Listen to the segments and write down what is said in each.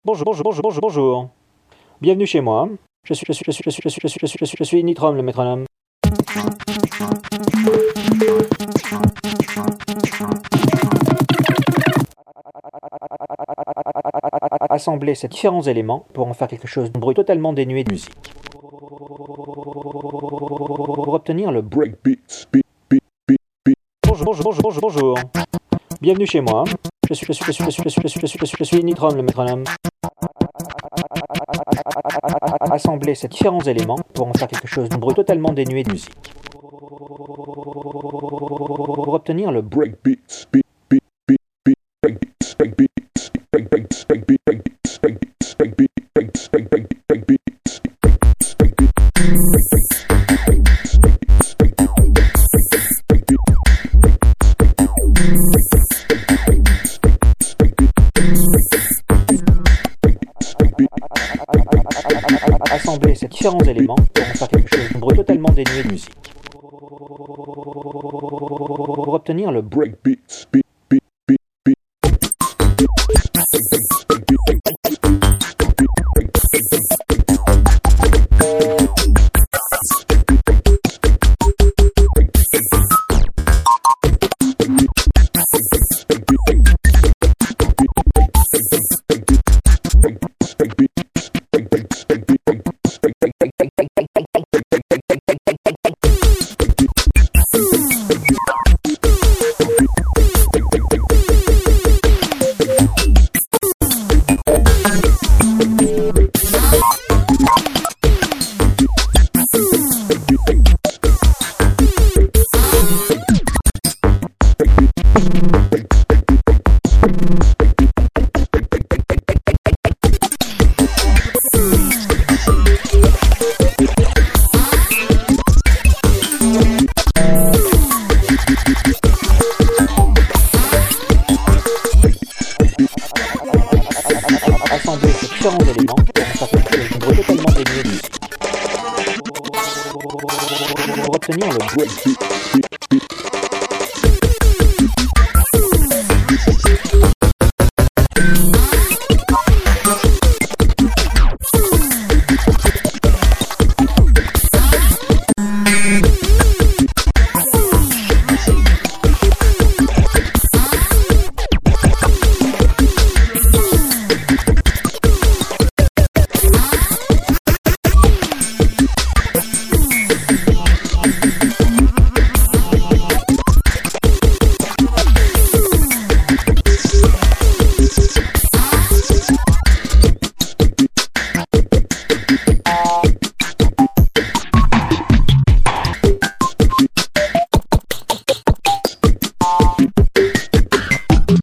Bonjour. Bienvenue chez moi. Je suis Nitrom, le métronome. Assembler ces différents éléments pour en faire quelque chose de bruit totalement dénué de musique. Pour obtenir le breakbeats. Bonjour. Bienvenue chez moi. Je suis Nitrom, le métronome. Assembler ces différents éléments pour en faire quelque chose de bruit totalement dénué de musique. Pour obtenir le breakbeats. Assembler ces différents éléments pour en faire quelque chose de bruit totalement dénué de musique. Pour obtenir le breakbeats. Assembler ces différents éléments pour en faire quelque chose de bruit totalement dénué de musique. Pour obtenir le breakbeat.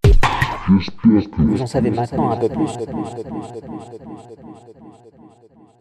Vous en savez maintenant un peu plus.